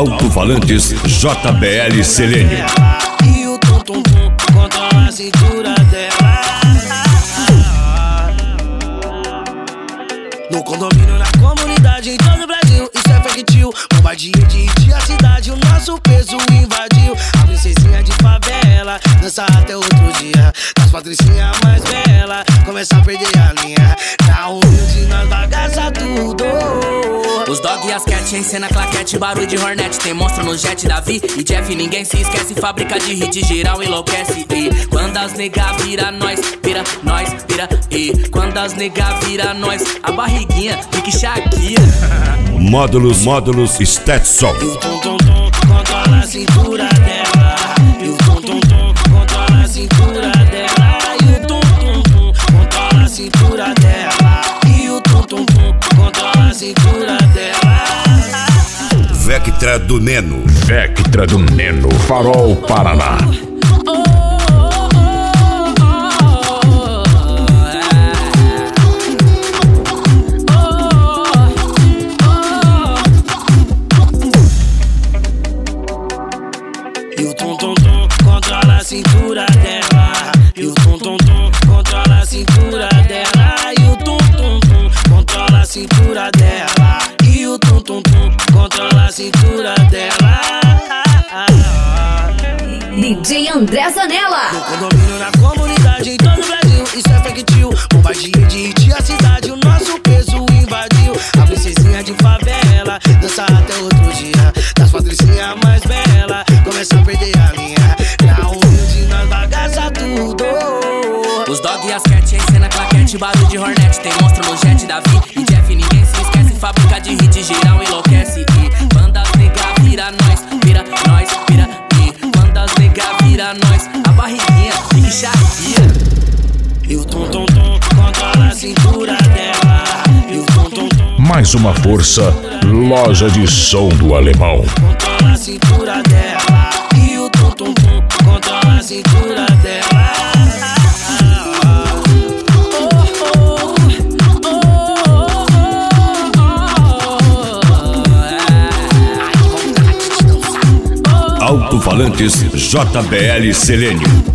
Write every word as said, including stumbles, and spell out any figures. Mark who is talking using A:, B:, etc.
A: Alto-falantes J B L Selênio.
B: E o tum tum tum controla a cintura dela. No condomínio, na comunidade, em todo o Brasil, isso é fake tio. Bombardia de dia, cidade, o nosso peso invadiu. A princesinha de favela dança até outro dia. Das patricinhas mais bela começa a perder a linha. Na humilde nós bagaça tudo.
C: Os dog e as cat em cena, claquete, barulho de hornet. Tem monstro no jet, Davi e Jeff, ninguém se esquece. Fábrica de hit, geral enlouquece. E quando as nega vira nós, vira nós, vira. E quando as nega vira nós, a barriguinha fica Shakira.
A: Módulos, módulos, Stetson.
B: E o tum tum tum controla a cintura dela. E o tum tum tum controla a cintura dela. E o tum tum tum controla a cintura dela. E o tum tum tum controla a cintura dela.
A: Vectra do Neno.
D: Vectra do Neno, Farol, Paraná.
B: E o tum tum tum controla a cintura dela. E o tum tum tum controla a cintura dela. E o tum tum tum controla a cintura dela. E o tum tum tum controla a cintura dela.
E: D J André Zanella.
B: No condomínio, na comunidade, em todo o Brasil, isso é fake tio. Bombardia de hit, a cidade, o nosso peso invadiu. A princesinha de favela dança até outro dia. Das patricinhas mais bela começa a perder a linha. Na humilde nós bagaça tudo.
C: Os dog e as cat em cena, claquete, barulho de hornet. Tem monstro no jet, Davi e Jeff, ninguém se esquece. Fábrica de hit, geral enlouquece. E quando as nega vira nós, vira nós, vira. E quando as nega vira nós, a barriguinha fica Shakira.
B: E o tum tum tum controla a cintura dela. E o tum tum tum
D: Mais uma força, loja de som do alemão.
B: controla a cintura dela. E o tum tum tum controla a cintura dela.
A: Alto-falantes J B L Selênio.